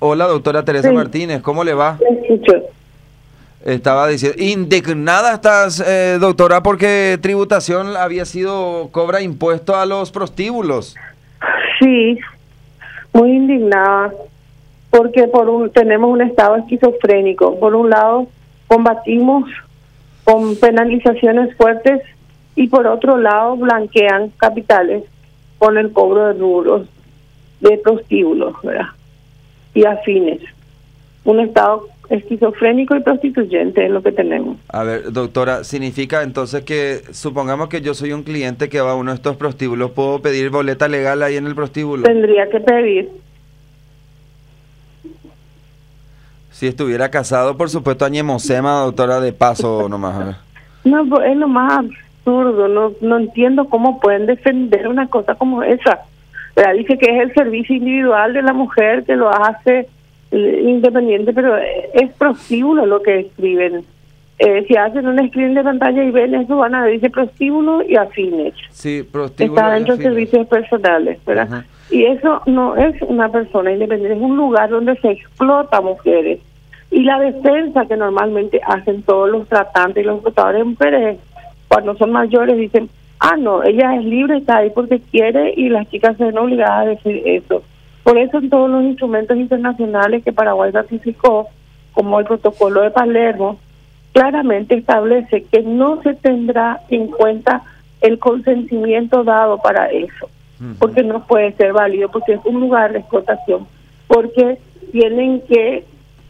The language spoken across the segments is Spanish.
Hola, doctora Teresa Sí, Martínez, ¿cómo le va? te escucho. Estaba diciendo, indignada estás, doctora, porque tributación cobra impuesto a los prostíbulos. Sí, muy indignada, porque tenemos un estado esquizofrénico. Por un lado, combatimos con penalizaciones fuertes y por otro lado, blanquean capitales con el cobro de rubros de prostíbulos, ¿verdad? Y afines. Un estado esquizofrénico y prostituyente es lo que tenemos. A ver, doctora, ¿significa entonces que, supongamos que yo soy un cliente que va a uno de estos prostíbulos, ¿puedo pedir boleta legal ahí en el prostíbulo? Tendría que pedir. Si estuviera casado, por supuesto, añemosema, doctora, de paso nomás. A ver. No, pues, es lo más absurdo. No entiendo cómo pueden defender una cosa como esa. ¿Verdad? Dice que es el servicio individual de la mujer que lo hace independiente, pero es prostíbulo lo que escriben. Si hacen un screen de pantalla y ven eso, van a ver, dice prostíbulo y afines. Sí, prostíbulo Está y dentro de afines. servicios personales, ¿verdad? Ajá. Y eso no es una persona independiente, es un lugar donde se explota a mujeres. Y la defensa que normalmente hacen todos los tratantes y los explotadores de mujeres, cuando son mayores, dicen, no, ella es libre, está ahí porque quiere, y las chicas se ven obligadas a decir eso. Por eso en todos los instrumentos internacionales que Paraguay ratificó, como el protocolo de Palermo, claramente establece que no se tendrá en cuenta el consentimiento dado para eso, porque no puede ser válido, porque es un lugar de explotación, porque tienen que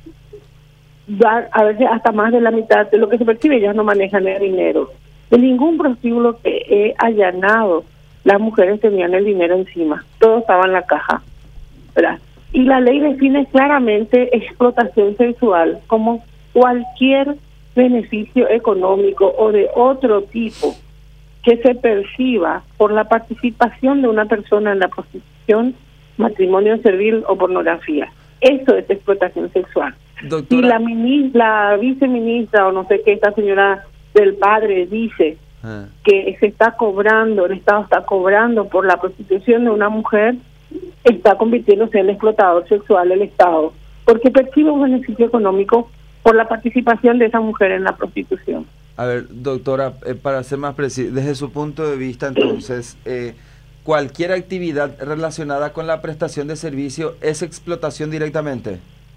dar a veces hasta más de la mitad de lo que se percibe. Ellas no manejan el dinero. En ningún prostíbulo que he allanado, las mujeres tenían el dinero encima, todo estaba en la caja, ¿verdad? Y la ley define claramente explotación sexual como cualquier beneficio económico o de otro tipo que se perciba por la participación de una persona en la prostitución, matrimonio servil o pornografía. Eso es explotación sexual. Si Doctora, la viceministra o no sé qué, esta señora del padre dice que se está cobrando, el Estado está cobrando por la prostitución de una mujer, está convirtiéndose en el explotador sexual del Estado, porque percibe un beneficio económico por la participación de esa mujer en la prostitución. a ver, doctora, para ser más preciso, desde su punto de vista, entonces, cualquier actividad relacionada con la prestación de servicio es explotación directamente.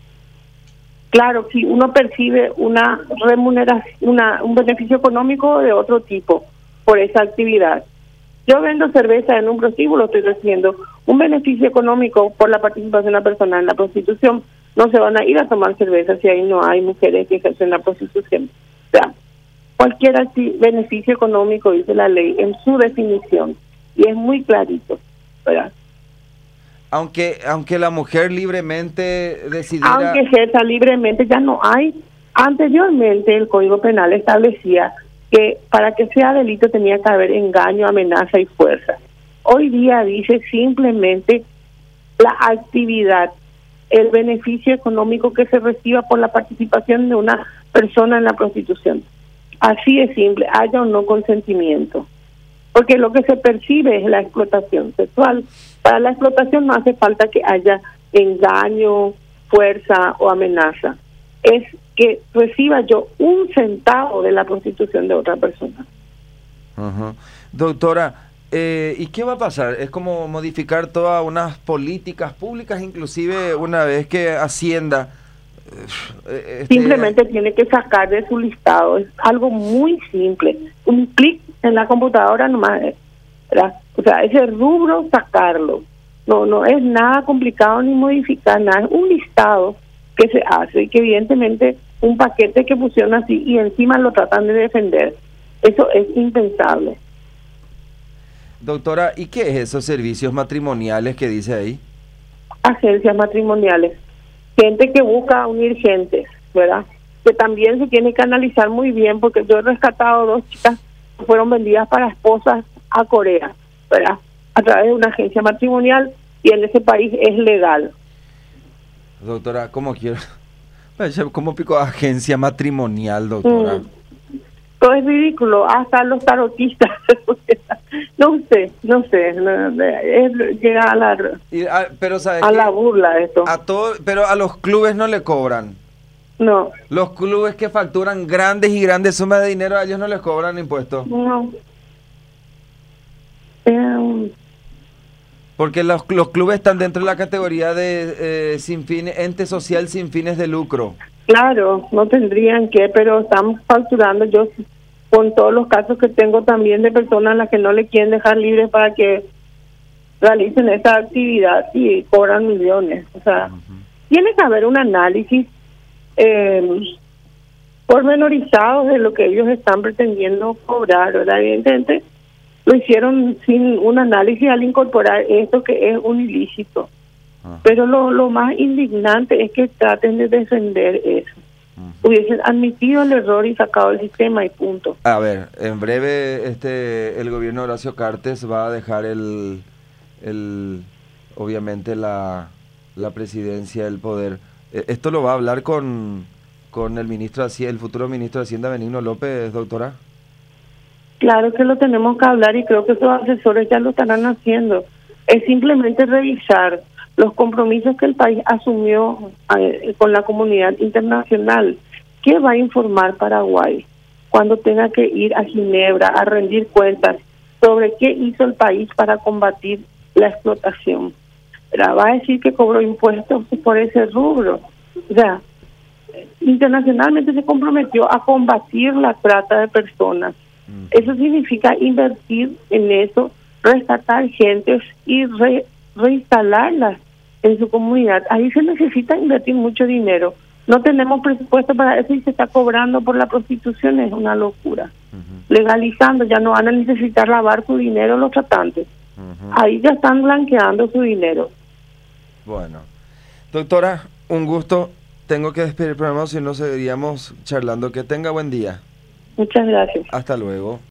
Claro, si uno percibe una remuneración, un beneficio económico de otro tipo por esa actividad. Yo vendo cerveza en un prostíbulo, estoy recibiendo un beneficio económico por la participación de una persona en la prostitución. No se van a ir a tomar cerveza si ahí no hay mujeres que ejercen la prostitución. O sea, cualquier beneficio económico, dice la ley, en su definición, y es muy clarito, ¿verdad? Aunque la mujer libremente decidiera... Aunque ejerza libremente, ya no hay. Anteriormente el Código Penal establecía que para que sea delito tenía que haber engaño, amenaza y fuerza. Hoy día dice simplemente la actividad, el beneficio económico que se reciba por la participación de una persona en la prostitución. Así de simple, haya o no consentimiento. Porque lo que se percibe es la explotación sexual. Para la explotación no hace falta que haya engaño, fuerza o amenaza. Es que reciba yo un centavo de la prostitución de otra persona. Ajá. Doctora, ¿y qué va a pasar? Es como modificar todas unas políticas públicas, inclusive una vez que Hacienda... Simplemente tiene que sacar de su listado. Es algo muy simple. Un clic en la computadora nomás, ¿verdad? O sea, ese rubro, sacarlo. No es nada complicado ni modificar nada. Es un listado que se hace y que evidentemente un paquete que pusieron así y encima lo tratan de defender. Eso es impensable. Doctora, ¿y qué es esos servicios matrimoniales que dice ahí? Agencias matrimoniales. Gente que busca unir gentes, ¿verdad? Que también se tiene que analizar muy bien, porque yo he rescatado 2 chicas que fueron vendidas para esposas a Corea, ¿verdad? A través de una agencia matrimonial, y en ese país es legal. Doctora, ¿cómo quiero? ¿Cómo pico agencia matrimonial, doctora? Todo es ridículo, hasta los tarotistas No sé, llega a Pero ¿sabes a qué? la burla esto. Pero a los clubes no le cobran. No, Los clubes que facturan grandes y grandes sumas de dinero, a ellos no les cobran impuestos. no. Porque los clubes están dentro de la categoría de sin fines, ente social sin fines de lucro. Claro, no tendrían que, pero estamos facturando. Yo con todos los casos que tengo también de personas a las que no le quieren dejar libres para que realicen esa actividad y cobran millones. O sea, tiene que haber un análisis pormenorizado de lo que ellos están pretendiendo cobrar, ¿verdad? Evidentemente lo hicieron sin un análisis al incorporar esto que es un ilícito. Pero lo más indignante es que traten de defender eso. Hubiesen admitido el error y sacado el sistema y punto. A ver, en breve el gobierno de Horacio Cartes va a dejar obviamente la presidencia, el poder. ¿Esto lo va a hablar con el ministro de Hacienda, el futuro ministro de Hacienda, Benigno López, doctora? Claro que lo tenemos que hablar y creo que sus asesores ya lo estarán haciendo. Es simplemente revisar los compromisos que el país asumió con la comunidad internacional. ¿Qué va a informar Paraguay cuando tenga que ir a Ginebra a rendir cuentas sobre qué hizo el país para combatir la explotación? Pero va a decir que cobró impuestos por ese rubro. O sea, internacionalmente se comprometió a combatir la trata de personas. Eso significa invertir en eso, rescatar gentes y reinstalarlas en su comunidad. Ahí se necesita invertir mucho dinero. No tenemos presupuesto para eso y se está cobrando por la prostitución, es una locura. Legalizando, ya no van a necesitar lavar su dinero los tratantes. Ahí ya están blanqueando su dinero. Bueno, doctora, un gusto. Tengo que despedir el programa, si no seguiríamos charlando. Que tenga buen día. Muchas gracias. Hasta luego.